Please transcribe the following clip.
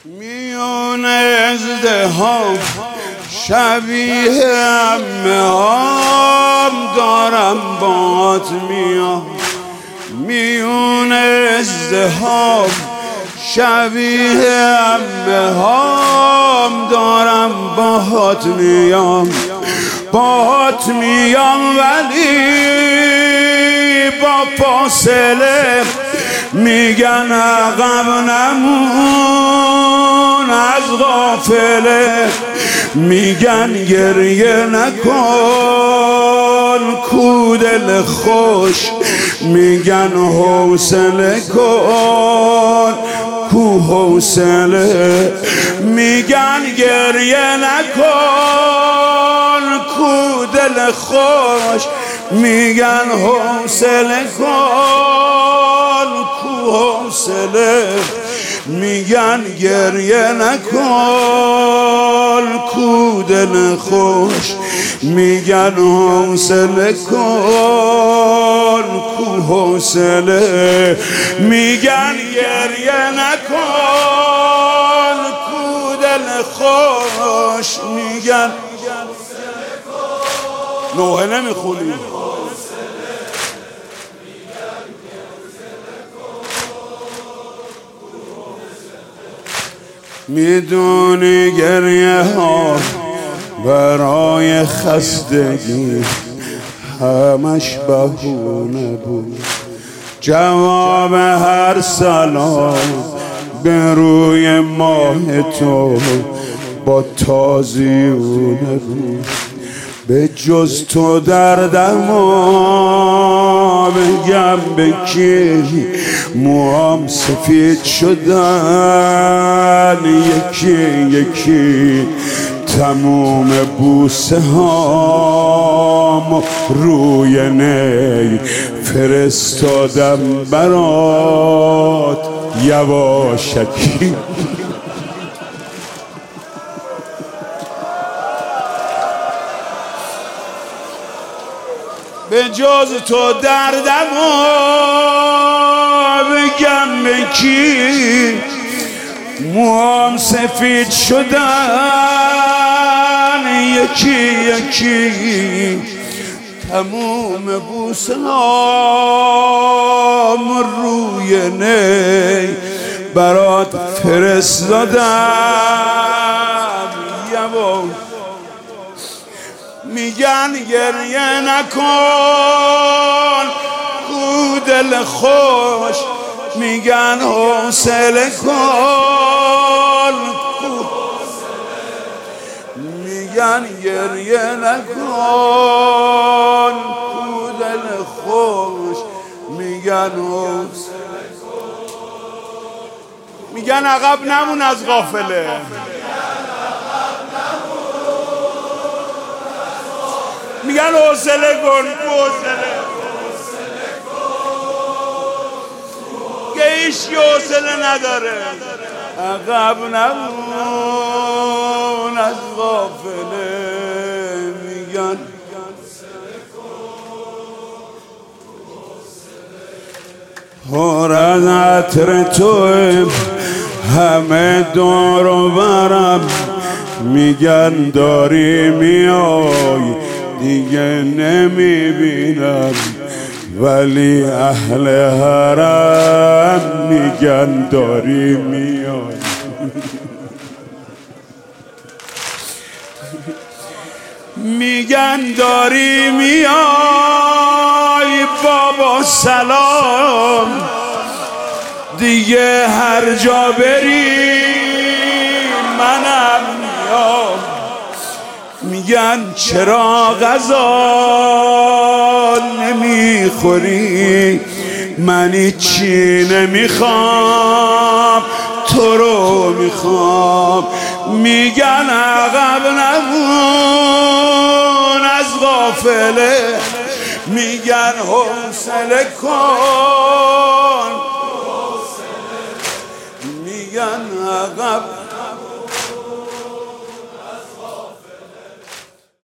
میون ازدحام شبیه عمه هام دارم باهات میام. میون ازدحام شبیه عمه هام دارم باهات میام. باهات میام ولی با فاصله میگن عقب نمون از غافله. میگن گریه نکن کو دل خوش، میگن حوصله کن کو حوصله. میگن گریه نکن کو دل خوش، میگن حوصله کن کو حوصله. میگن گریه نکن کو دل خوش، میگن حوصله کن کو حوصله. میگن گریه نکن کو دل خوش، میگن نوحه نمیخونی میدونی گریه ها برای خستگی همش بهونه بود. جواب هر سلام به روی ماه تو با تازیونه بود. به جز تو دردما بگم به کی؟ موام سفید شدن یکی یکی، تموم بوسه هام روی نی فرستادم برات یواشکی. به جز تو دردمو بگم به کی؟ موام سفید شدن یکی یکی، تموم بوسه هام روی نی برات فرستادم یواشکی. میگن گریه نکن کو دل خوش، میگن حوصله کن کو حوصله. میگن گریه نکن کو دل خوش، میگن حوصله کن. میگن عقب نمون از غافله. میگن حوصله کن حوصله که هیچکی حوصله نداره. عقب نمون از غافله. میگن پر از عطر توی همه دور و برم، میگن داری میای دیگه نمیبینم، ولی اهل حرم میگن داری میای. میگن داری میای بابا سلام، دیگه هر جا بری منم میام. میگن چرا غذا نمیخوری؟ من چی نمیخوام تو رو میخوام. میگن عقب نمون از غافله، میگن حوصله کن، میگن عقب